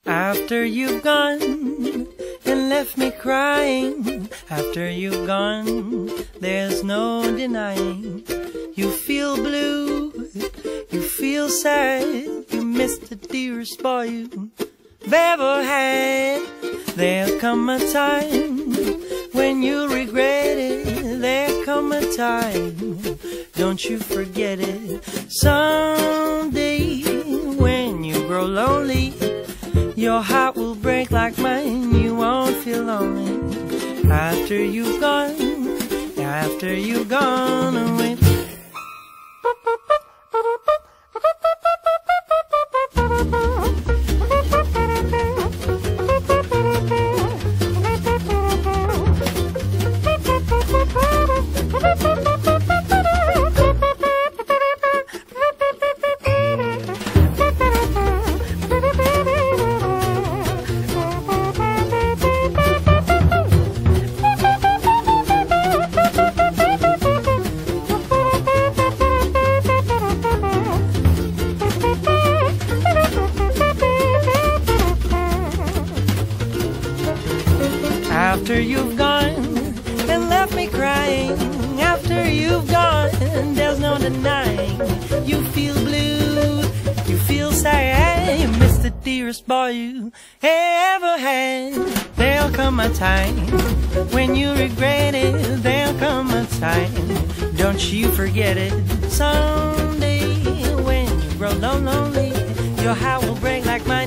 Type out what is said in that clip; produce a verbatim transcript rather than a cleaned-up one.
After you've gone and left me crying, after you've gone, there's no denying. You feel blue, you feel sad, you miss the dearest boy you've ever had. There'll come a time when you'll regret it. There'll come a time, don't you forget it. Someday when you grow lonely, your heart will break like mine, you won't feel lonely. After you've gone, after you've gone away. After you've gone and left me crying, after you've gone, there's no denying. You feel blue, you feel sad, you miss the dearest boy you ever had. There'll come a time when you regret it. There'll come a time, don't you forget it. Someday when you grow lonely, your heart will break like mine.